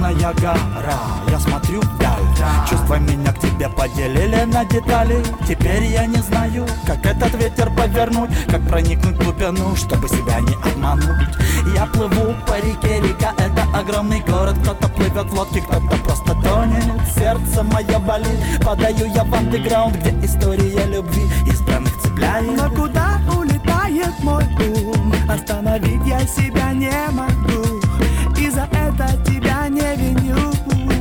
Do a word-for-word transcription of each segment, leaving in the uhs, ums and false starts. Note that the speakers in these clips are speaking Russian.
снежная гора. Я смотрю вдаль, чувства меня к тебе поделили на детали. Теперь я не знаю, как этот ветер повернуть, как проникнуть в глубину, чтобы себя не обмануть. Я плыву по реке, река — это огромный город. Кто-то плывет в лодке, кто-то просто тонет. Сердце мое болит, падаю я в андеграунд, где история любви избранных цепляет. Но куда улетает мой ум? Остановить я себя не могу, и за это тебя не виню.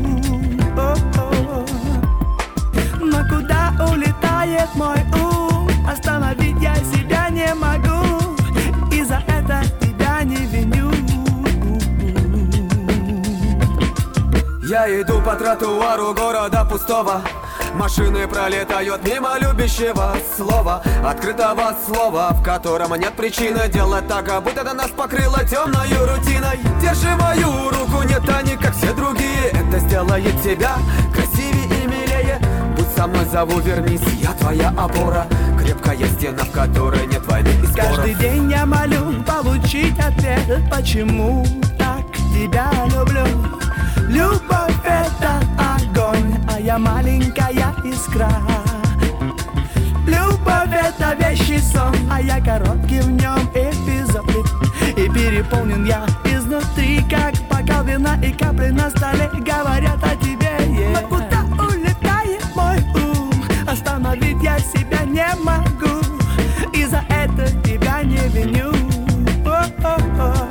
О-о. Но куда улетает мой ум? Остановить я себя не могу, и за это тебя не виню. Я иду по тротуару города пустого. Машины пролетают мимо любящего слова, открытого слова, в котором нет причины делать так, а будто нас покрыло темною рутиной. Держи мою руку, не тани, как все другие. Это сделает тебя красивее и милее. Будь со мной, зову, вернись, я твоя опора, крепкая стена, в которой нет войны и споров. Каждый день я молю получить ответ, почему так тебя люблю. Любовь — это огонь, а я маленькая искра. Любовь — это вещий сон, а я короткий в нем эпизод. И переполнен я изнутри, как бокал вина и капли на столе говорят о тебе. Yeah. Но куда улетает мой ум? Остановить я себя не могу, и за это тебя не виню. О-о-о.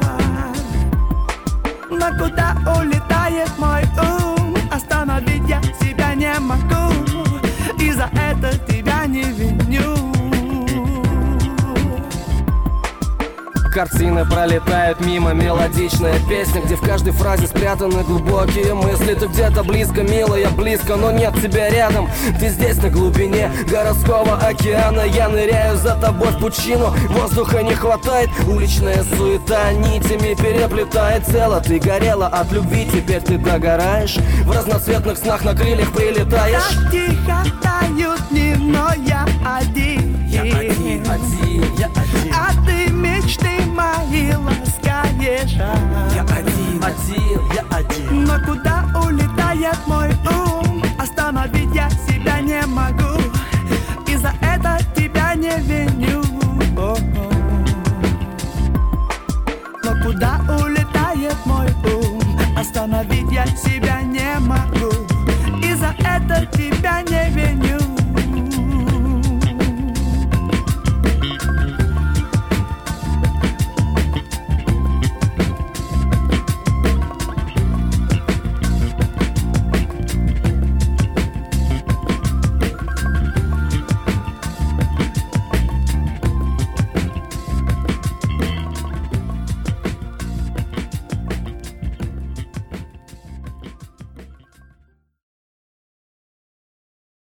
Но куда улетает мой ум? Остановить я себя не могу, и за это тебя не виню. Картины пролетают мимо, мелодичная песня, где в каждой фразе спрятаны глубокие мысли. Ты где-то близко, милая, близко, но нет тебя рядом. Ты здесь на глубине городского океана. Я ныряю за тобой в пучину, воздуха не хватает. Уличная суета нитями переплетает тело. Ты горела от любви, теперь ты догораешь. В разноцветных снах на крыльях прилетаешь. Так тихо тают дни, но я один. Я один, один, я один. А ты мечты мои ласкаешь. Я один, один, я один. Но куда улетает мой ум? Остановить я себя не могу, и за это тебя не виню. О-о. Но куда улетает мой ум? Остановить я себя